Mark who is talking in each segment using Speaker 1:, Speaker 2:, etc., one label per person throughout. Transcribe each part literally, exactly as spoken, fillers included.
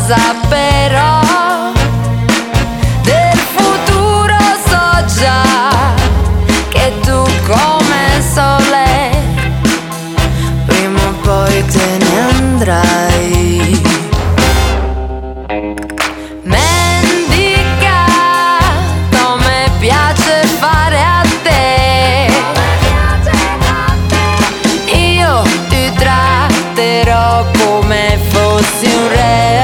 Speaker 1: cosa però del futuro so già, che tu come il sole prima o poi te ne andrai. Mendica, come piace fare a te, io ti tratterò come fossi un re.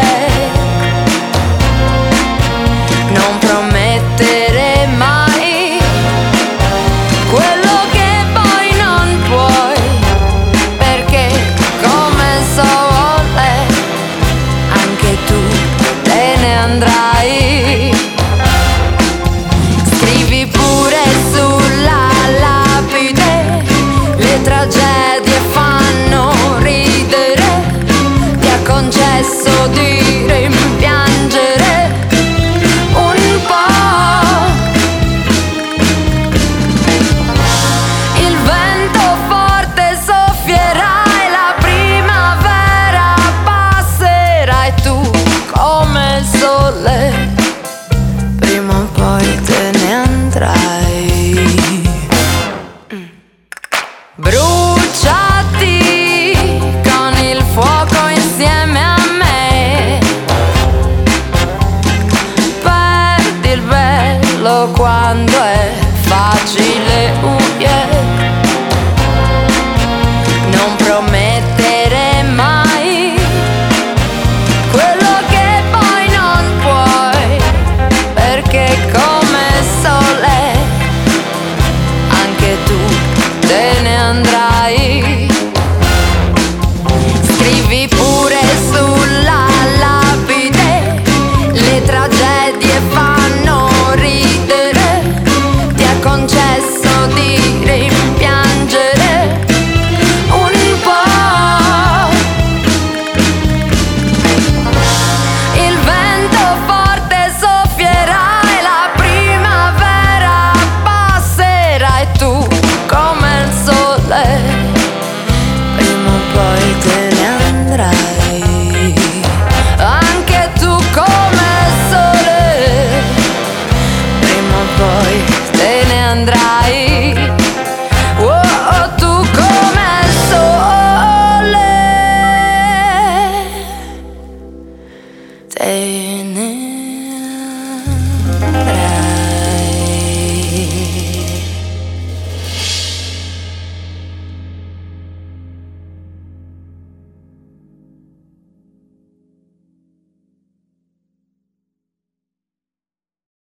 Speaker 1: Non promettere mai quello che poi non puoi, perché come il sole anche tu te ne andrai. Scrivi pure sulla lapide, le tragedie fanno ridere, ti ha concesso di rimpiangere un po'. Il vento forte soffierà e la primavera passerà e tu come il sole prima o poi te ne andrai. Bruciati con il fuoco insieme a me, perdi il bello quando è facile, uh, yeah. Non promettere mai quello che poi non puoi, perché come il sole anche tu te ne andrai. Scrivi pure sulla lapide, le tragedie fanno ridere, ti ha concesso di rimpiangere un po'. Il vento forte soffierà e la primavera passerà e tu come il sole prima o poi te ne andrai. Anche tu come il sole prima o poi te ne andrai. Oh, oh, tu come il sole te